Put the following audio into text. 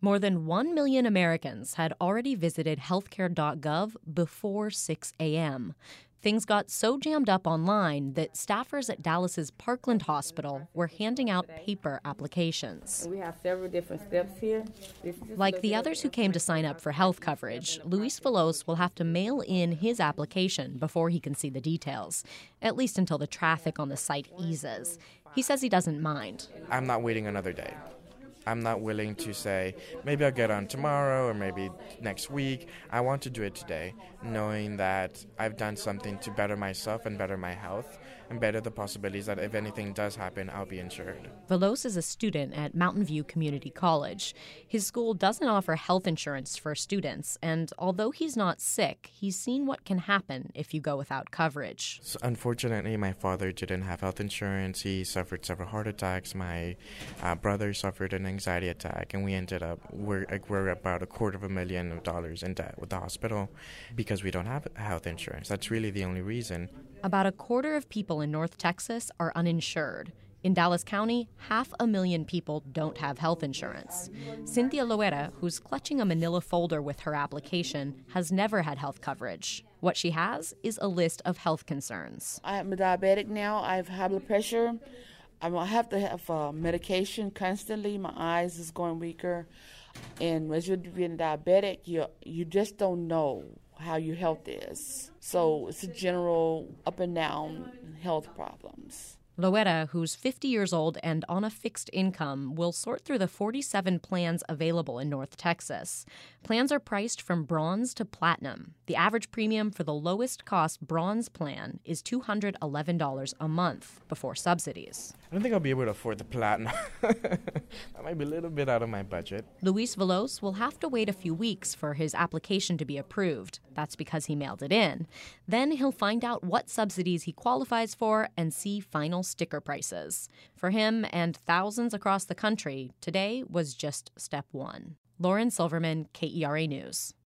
More than 1 million Americans had already visited healthcare.gov before 6 a.m. Things got so jammed up online that staffers at Dallas's Parkland Hospital were handing out paper applications. We have several different steps here. Like the others who came to sign up for health coverage, Luis Veloz will have to mail in his application before he can see the details, at least until the traffic on the site eases. He says he doesn't mind. I'm not waiting another day. I'm not willing to say, maybe I'll get on tomorrow or maybe next week. I want to do it today, knowing that I've done something to better myself and better my health and better the possibilities that if anything does happen, I'll be insured. Veloz is a student at Mountain View Community College. His school doesn't offer health insurance for students, and although he's not sick, he's seen what can happen if you go without coverage. So unfortunately, my father didn't have health insurance. He suffered several heart attacks. My brother suffered an anxiety attack, and we ended up, we're about $250,000 in debt with the hospital because we don't have health insurance. That's really the only reason. About a quarter of people in North Texas are uninsured. In Dallas County, 500,000 people don't have health insurance. Cynthia Loera, who's clutching a manila folder with her application, has never had health coverage. What she has is a list of health concerns. I'm a diabetic now. I have high blood pressure. I have to have medication constantly. My eyes is going weaker. And as you're being diabetic, you just don't know how your health is. So it's a general up and down health problems. Loera, who's 50 years old and on a fixed income, will sort through the 47 plans available in North Texas. Plans are priced from bronze to platinum. The average premium for the lowest cost bronze plan is $211 a month before subsidies. I don't think I'll be able to afford the platinum. That might be a little bit out of my budget. Luis Veloz will have to wait a few weeks for his application to be approved. That's because he mailed it in. Then he'll find out what subsidies he qualifies for and see final sticker prices. For him and thousands across the country, today was just step one. Lauren Silverman, KERA News.